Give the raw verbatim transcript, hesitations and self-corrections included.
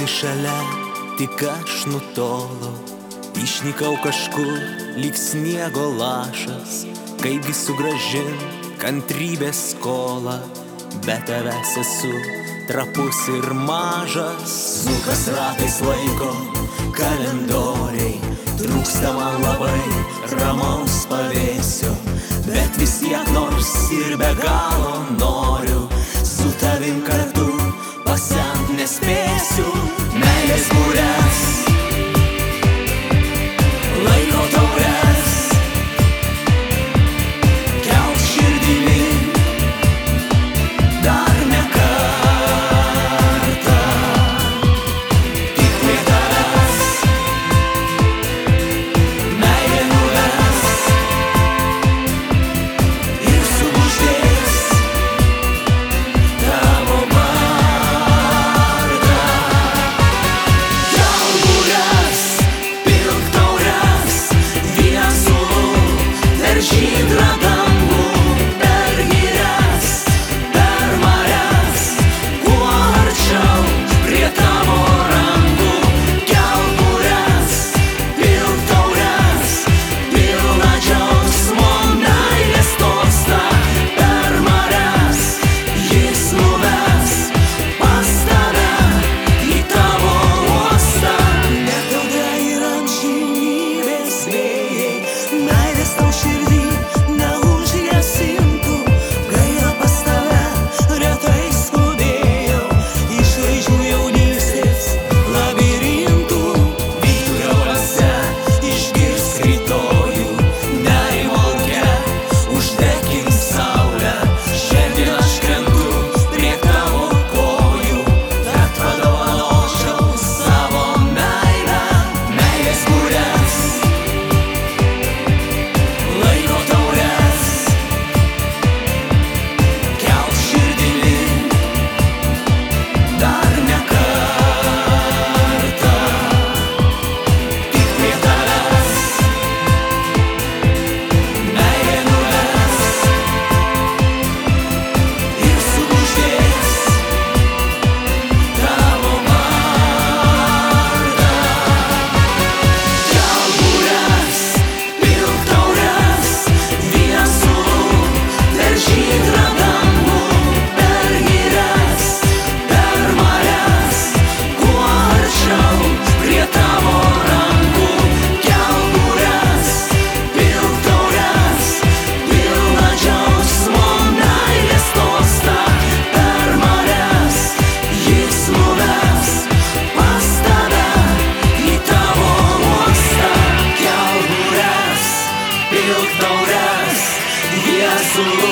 esi šalia, tik aš nutolau. Išnykau kažkur, lyg sniego lašas. Kaipgi sugrąžint kantrybės skolą. Be tavęs esu trapus ir mažas. Sukas ratais laiko kalendoriai. Trūksta man labai ramaus pavėsio. Bet vis tiek nors ir be galo noriu su tavim kartu pasent nespėsiu. Meilės būrės, laiko taures, kelk širdimi dar ne kartą. Tik prie tavęs meilė nuves ir suguždės tavo vardą. Kelk būres, pilk taures, vyną sulų, per žydrą dangų, per girias, per marias, kuo arčiau prie tavo rankų. Kelk būres, pilk taures, pilna džiaugsmo meilės tostą. Per marias jis nuves pas tave į tavo uostą. Net audra ir amžinybės vėjai meilės tau širdį neužgesintų. Gaila pas tave retai skubėjau iš raižių jaunystės labirintų. Vyturiuose išgirsk rytojų, nerimo lauke uždekink saulę. Šiandien aš krentu prie tavo kojų, kad padovanočiau savo meilę. Meilės būrės, laiko taures, kelk širdimi dar ne kartą. Tik prie tavęs meilė nuves ir suguždės tavo vardą. Kelk būres, pilk taures, vyną sulų, per žydrą dangų, per girias, per marias, kuo arčiau prie tavo rankų. Kelk būres, pilk taures, pilna džiaugsmo meilės tostą. Per marias jis nuves pas tave į tavo uostą. Kelk būres, pilk taures, vyną sulų,